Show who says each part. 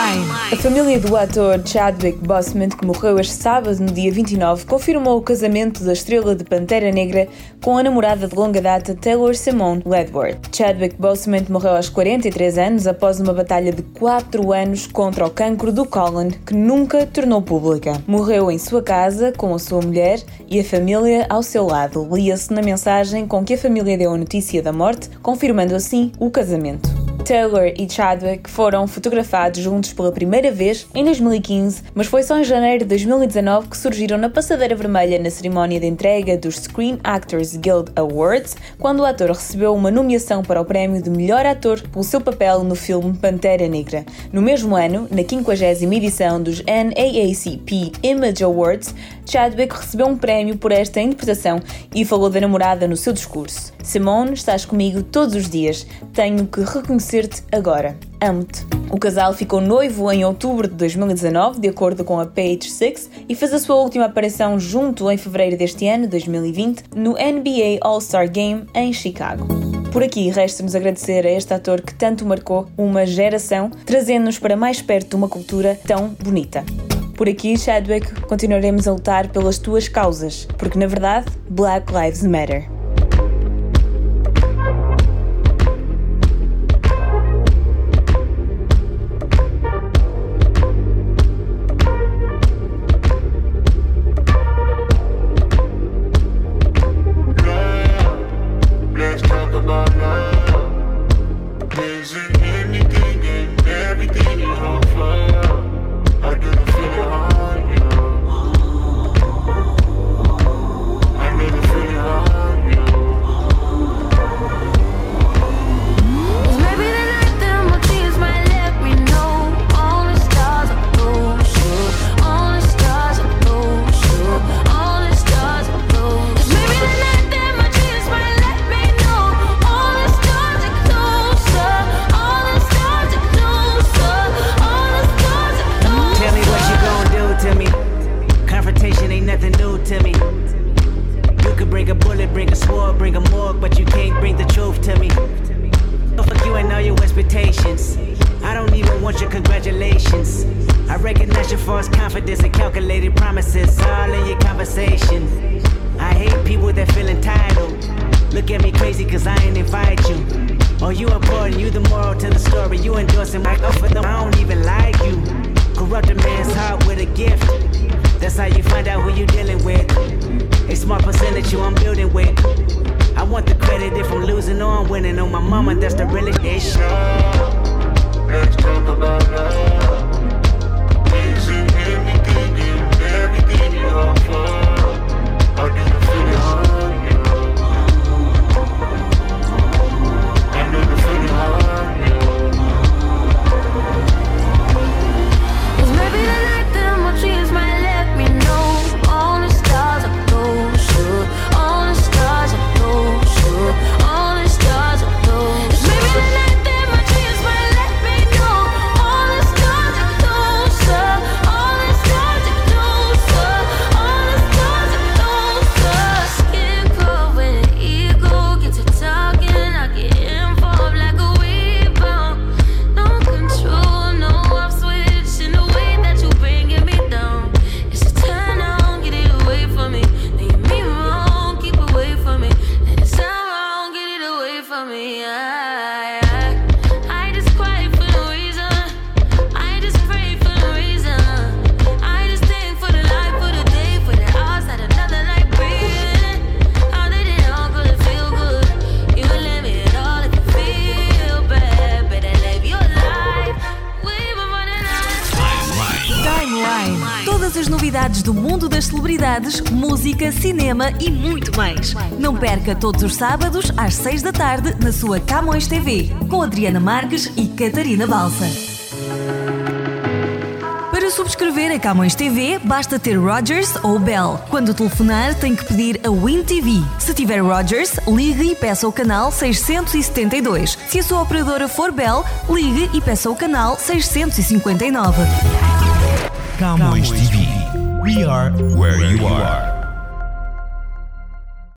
Speaker 1: Timeline.
Speaker 2: A família do ator Chadwick Boseman, que morreu este sábado, no dia 29, confirmou o casamento da estrela de Pantera Negra com a namorada de longa data Taylor Simone Ledward. Chadwick Boseman morreu aos 43 anos após uma batalha de 4 anos contra o cancro do cólon, que nunca tornou pública. Morreu em sua casa com a sua mulher e a família ao seu lado. Lia-se na mensagem com que a família deu a notícia da morte, confirmando assim o casamento. Taylor e Chadwick foram fotografados juntos pela primeira vez em 2015, mas foi só em janeiro de 2019 que surgiram na passadeira vermelha na cerimónia de entrega dos Screen Actors Guild Awards, quando o ator recebeu uma nomeação para o prémio de melhor ator pelo seu papel no filme Pantera Negra. No mesmo ano, na 50ª edição dos NAACP Image Awards, Chadwick recebeu um prémio por esta interpretação e falou da namorada no seu discurso. Simone, estás comigo todos os dias. Tenho que reconhecer-te agora. Amo-te. O casal ficou noivo em outubro de 2019, de acordo com a Page Six, e fez a sua última aparição junto em fevereiro deste ano, 2020, no NBA All-Star Game em Chicago. Por aqui, resta-nos agradecer a este ator que tanto marcou uma geração, trazendo-nos para mais perto de uma cultura tão bonita. Por aqui, Chadwick, continuaremos a lutar pelas tuas causas, porque na verdade, Black Lives Matter.
Speaker 3: Bring a sword, bring a morgue, but you can't bring the truth to me. Fuck you and all your expectations. I don't even want your congratulations. I recognize your false confidence and calculated promises all in your conversation. I hate people that feel entitled. Look at me crazy cause I ain't invite you. Oh, you important, you the moral to the story. You endorsing my offer, though I don't even like you. Corrupt a man's heart with a gift. That's how you find out who you dealing with. A small percentage you I'm building with. I want the credit if I'm losing or I'm winning. On my mama, that's the realest issue.
Speaker 4: Let's talk about love. Is it anything and everything you offer? How do you feel it on you? I know you feel it on you.
Speaker 5: 'Cause maybe the night that my dreams might let me know. All the stars are close, all the stars are close, all the stars are close. Maybe the night that my dreams might let me know. All the stars are closer, all the stars are closer, all the stars are closer. Skin cold when the ego gets to talking, I get involved like a rebound. No control, no off switch in the way that you bringing me down. It's a turn on, get it away from me. Then you mean wrong, keep away from me. And it sound wrong, get it away from me. I just cry for no reason. I just pray for no reason. I just thank for the life, for the day, for the hours that another night breathing. How did it all go to feel good? You can let me at all if you feel bad. Better live your life. We were running out.
Speaker 1: Timeline. Todas as novidades do mundo das celebridades, música, cinema e muito mais. Não perca todos os sábados às 6 da tarde na sua Camões TV, com Adriana Marques e Catarina Balsa. Para subscrever a Camões TV, basta ter Rogers ou Bell. Quando telefonar, tem que pedir a Win TV. Se tiver Rogers, ligue e peça o canal 672. Se a sua operadora for Bell, ligue e peça o canal 659.
Speaker 6: Camões TV. We are where you are.